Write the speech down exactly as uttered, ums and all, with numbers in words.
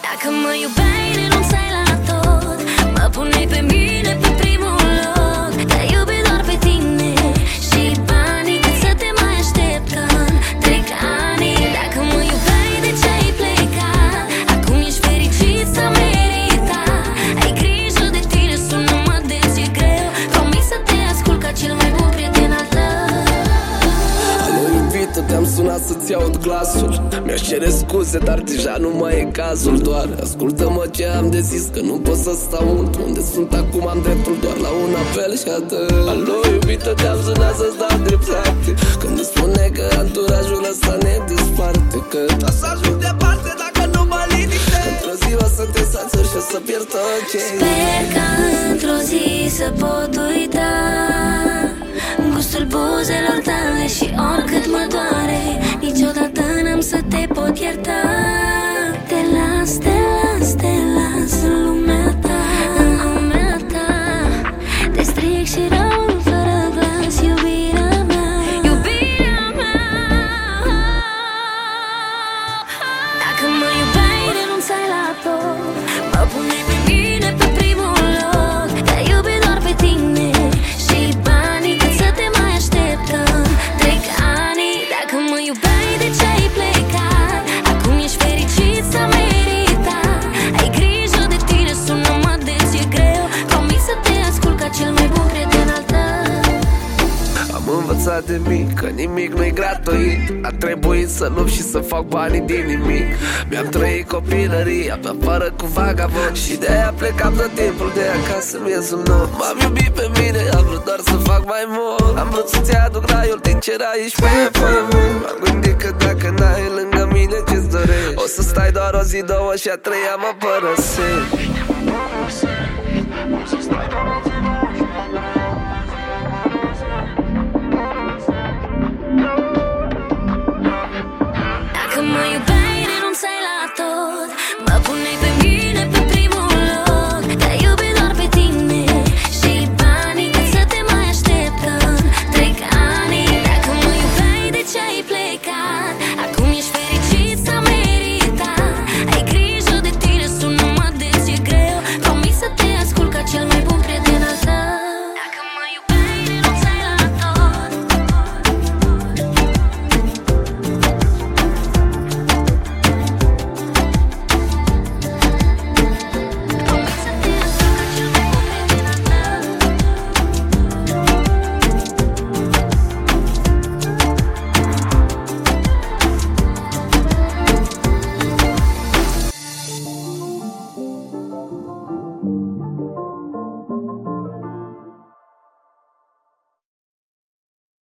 Dacă mă iubeai, renunțai la tot. Mă puneai pe mine pe primul loc. Te-ai iubit doar pe tine și banii, cât să te mai așteptăm. Trec ani. Dacă mă iubeai, de ce ai plecat? Acum ești fericit, s-a meritat. Ai grijă de tine, sună-mă des, e greu. Promis să te ascult ca cel mai bun prieten al tău. Alo, iubită, te-am sunat să-ți aud glasul. Mi-aș cere scuze, dar deja nu mai e cazul. Doar ascultă-mă ce am de zis, că nu pot să stau mult. Unde sunt acum am dreptul doar la un apel și atât. Alo, iubită, te-am sunat să-ți dau dreptate când îmi spune că anturajul ăsta ne desparte. Că o să ajung departe dacă nu mă liniște. Într-o zi o să te sațuri și o să pierd tot ce. Sper că într-o zi să pot uita gustul buzelor tale și oricât mă doare, niciodată n-am să te pot ierta. Te las, te las, te las în lumea ta, în lumea ta. Te stric și rău fără glas, iubirea mea, iubirea mea. Dacă mă iubeai, renunțai la tot. Mă puneai pe mine pe primul loc. Te-ai iubit doar pe tine și banii, cât să te mai așteptăm. Trec ani. Dacă mă iubeai, de ce ai plecat? Acum ești fericit, s-a meritat. Ai grijă de tine, sună-mă des, e greu. Promis să te ascult ca cel mai bun prieten al tău. Am învățat de mic că nimic nu-i gratuit. A trebuit să lupt și să fac banii din nimic. Mi-am trăit copilăria pe afară cu vagabond și de-aia plecam tot timpul de acasă, mi-e un nou. M-am iubit pe mine, am vrut doar să fac mai mult. Am vrut să-ți aduc raiul din cer aici pe pământ. M-am gândit că dacă n-ai lângă mine ce-ți dorești, o să stai doar o zi, două și a treia mă părăsești.